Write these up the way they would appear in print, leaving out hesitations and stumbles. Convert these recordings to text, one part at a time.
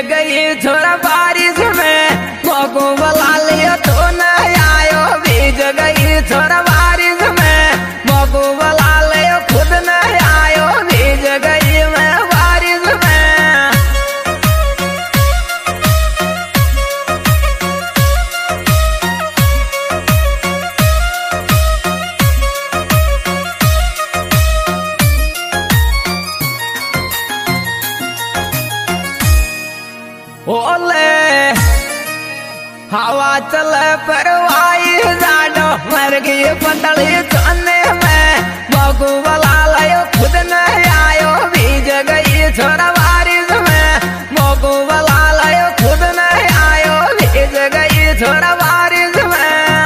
गई छोरा बारिश में मोको बुला लिया तो नहीं आयो। भीज गई छोरा बारिश में मोको बुला लिया खुद नहीं आयो। भीज गई मैं बारिश में। ओले हवा चले परवाई जाडो मर गई पतली चने में मोको बुला लियो खुद नहीं आयो। भीज गई छोरा बारिश में मोको बुला लियो खुद नहीं आयो। भीज गई छोरा बारिश में।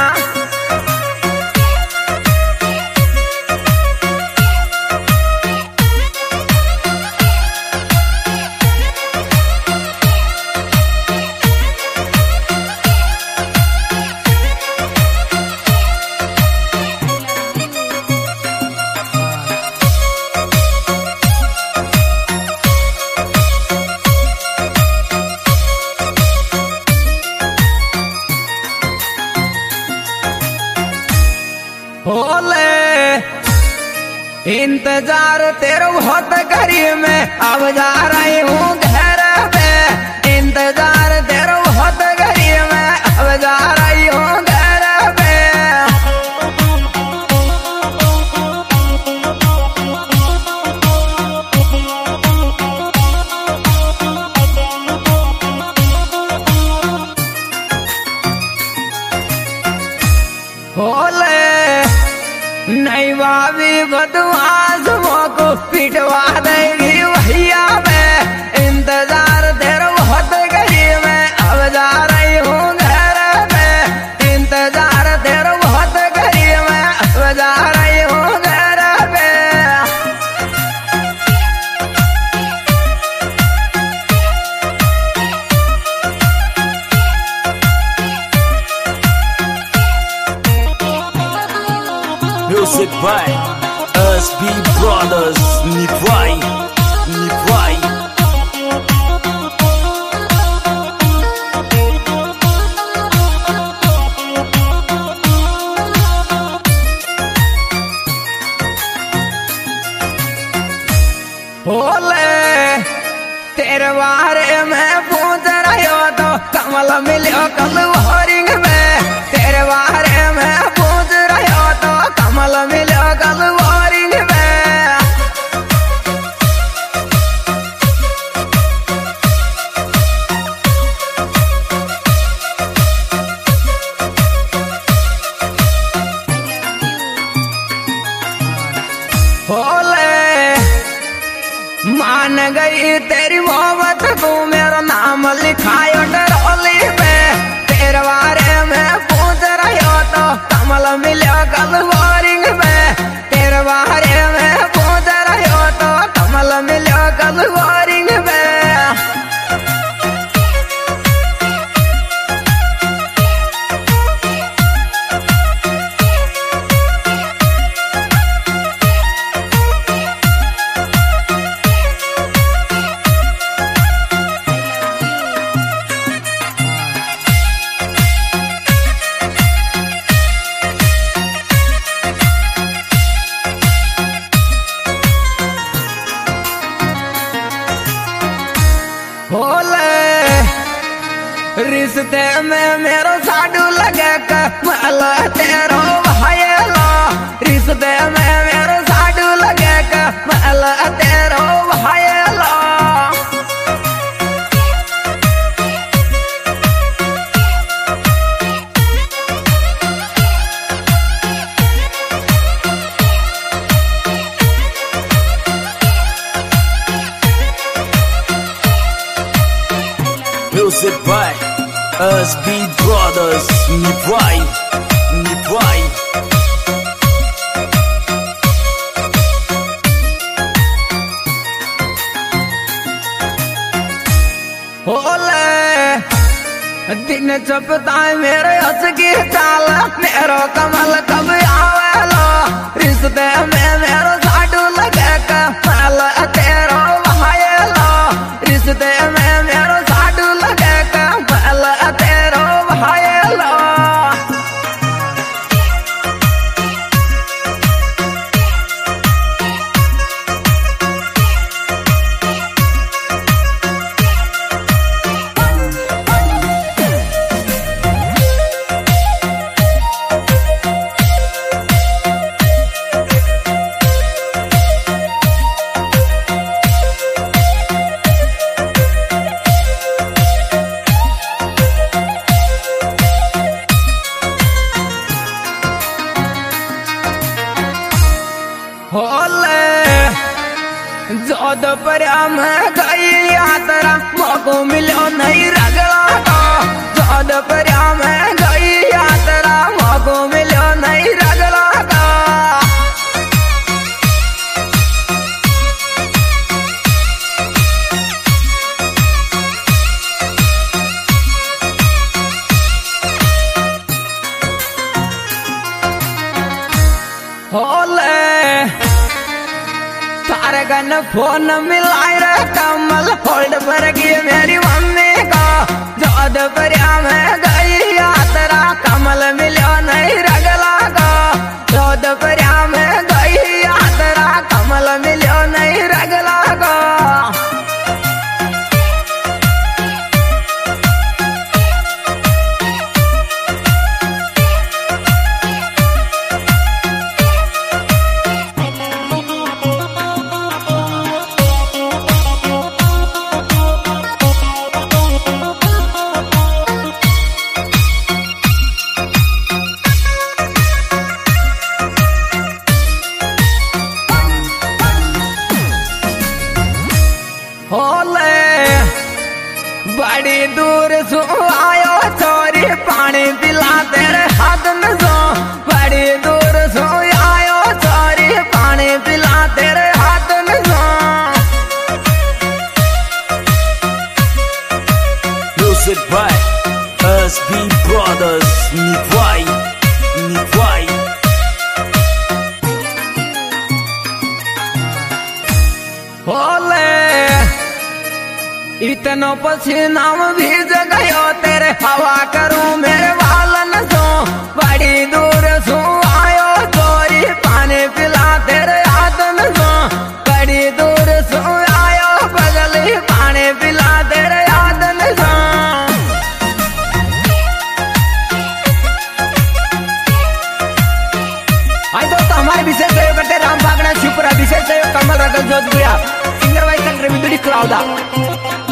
होले इंतजार तेरो बहुत करी मैं अब जा रही हूँ घर पे। इंतजार तेरो बहुत करी मैं अब जा रही हूँ घर पे। होले नहीं भाभी बदमाश मोको पिटवा देगी भैया मैं। इंतजार तेरा बहुत करी मैं अब जा रही हूँ घर पे। इंतजार तेरा बहुत करी मैं अब जा रही हूँ घर पे। Music by SB Brothers. Nivai, Nivai. होले तेरे बारे में पूछ रही हो तो कमल मिलो कल बोरिंग में। तेरे बारे में पूछ रही हो तो कमल मिलो कल बोरिंग में। होले मान गई तेरी मोहब्बत तू मेरा नाम लिखायो डरोली पे। तेरे बारे में पूछ रही हो तो कमल मिलो कल बोरिंग में। तेरे बारे में पूछ रही हो तो कमल मिलो कल बोरिंग में। रिश्ते में मेरो साडू लगे कमल तेरो भाईला। रिश्ते में मेरो साडू लगे कमल तेरो भाईला। Music by SB Brothers. Nivai, Nivai. होले दिन चपता मेरे हंस की चाल मेरो कमल कब आवेलो। रिश्ते में मेरो साडू लगे कमल तेरो भाईला। रिश्ते में मेरो साडू परिया में गई यात्रा मौको मिलो नहीं रगड़ा का। जोध परिया में गई यात्रा मौको मिलो नहीं रगड़ा का। होले तारे गन फोन मिलाए रे कमल होल्ड पर गई मेरी मम्मी का। जोध परिया में गई यात्रा कमल मिलो नहीं रगला का। जोध परिया में गई यात्रा कमल मिलो नहीं रगला का। होले बड़ी दूर सो आयो छोरी पानी पिला तेरे हाथ में सो। बड़ी दूर सो आयो छोरी पानी पिला तेरे हाथ में सो। Music by SB Brothers Nivai Nivai होले इतनो पसीना भीज गयो तेरे हवा करूं मेरे वालन सो। बड़ी दूर सो आयो छोरी पानी पिला तेरे हाथ में सो। बड़ी दूर सो आयो बगली पानी पिला तेरे हाथ में सो। आज दोस्तों हमारे विशेष सहयोग करते राम भागना शिवपुरा, विशेष सहयोग Kamal Ratan Jodhpura, singer vice secretary विदुड़ी क्लाउदा।